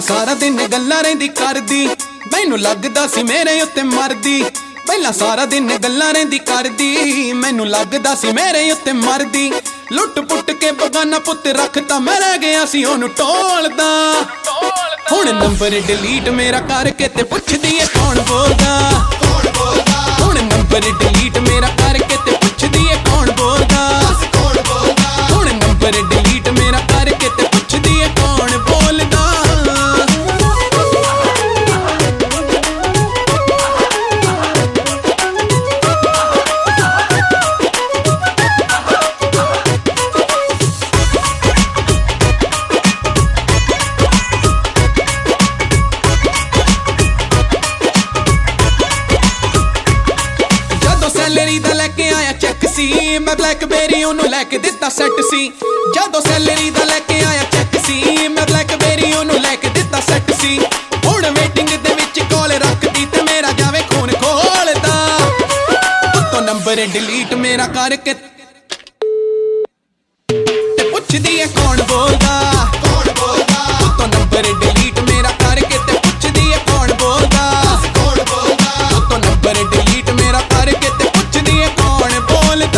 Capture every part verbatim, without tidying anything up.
सारा दिन गल्लां रहिंदी करदी, मैनू लगदा सी मेरे उत्ते मरदी। पहला सारा दिन गल्लां रहिंदी करदी, मैनू लगदा सी मेरे उत्ते मरदी। लुट पुट के बगाना पुत रखता मैं रह गया सी ओनू टोलदा। हुण नंबर डिलीट मेरा करके ते पुछदी है कौन बोलदा। हुण नंबर डिलीट मेरा करके ते पुछदी है कौन बोलदा। हुण नंबर डिलीट मेरा करके ते पुछदी है कौन बोलदा। सैलरी दा लेके आया चैक सी, मैं ब्लैकबेरी ओनू लैके दिता सैट सी। जदों सैलरी दा लेके आया चैक सी, मैं ब्लैकबेरी ओनू लैके दिता सैट सी। हुण वेटिंग दे विच कॉल रखदी ते मेरा जावे खून खोलदा। उत्तों नंबर डिलीट मेरा करके ते पुछदी है कौन बोलदा। उत्तों नंबर डिलीट मेरा करके ते पुछदी है कौन बोलदा। उत्तों नंबर डिलीट मेरा करके ते पुछदी है कौन बोलदा।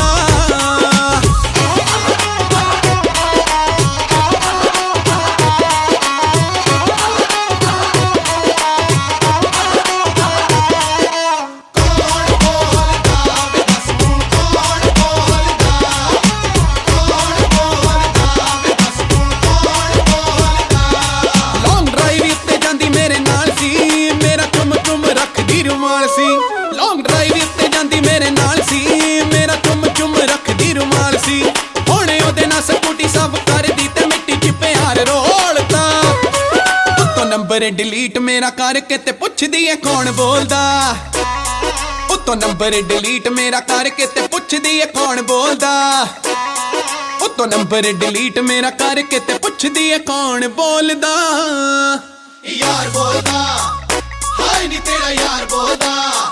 लॉन्ग ड्राइव उत्ते जांदी मेरे नाल सी, मेरा चुम चुम रखदी रुमाल सी। लॉन्ग ड्राइव उत्ते जांदी मेरे नाल सी, मेरा चुम चुम रखदी रुमाल सी। हुण ओदे नाल स्कूटी साफ करदी ते मिट्टी च प्यार रोलदा। उत्तों नंबर डिलीट मेरा करके ते पुछदी है कौन बोलदा। उत्तों नंबर डिलीट मेरा करके ते पुछदी है कौन बोलदा। उत्तों नंबर डिलीट मेरा करके ते पुछदी है कौन बोलदा। यार बोलदा, हाय नी तेरा यार बोलदा।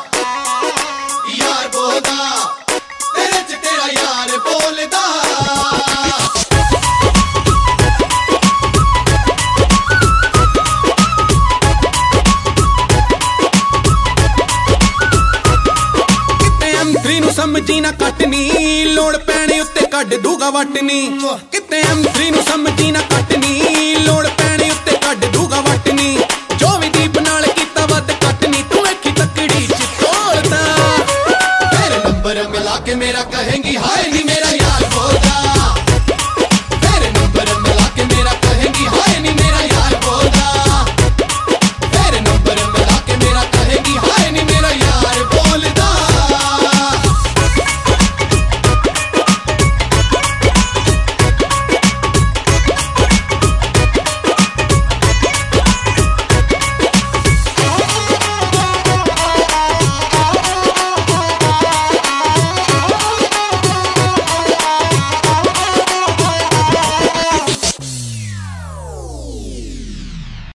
यार बोलदा, तेरे च तेरा यार बोलदा। किते एम थ्री नू समझी ना कटनी, लोड़ पैणे उत्ते कढ दूगा वटनी। किते एम थ्री नू समझी ना कटनी, लोड़ पैणे उत्ते कढ दूगा वटनी। जो भी दीप नाल कीता वध कटनी, तू अखी तकड़ी च तोलदा। तेरे नंबर मिला के मेरा कहेंगी हाय नी मेरा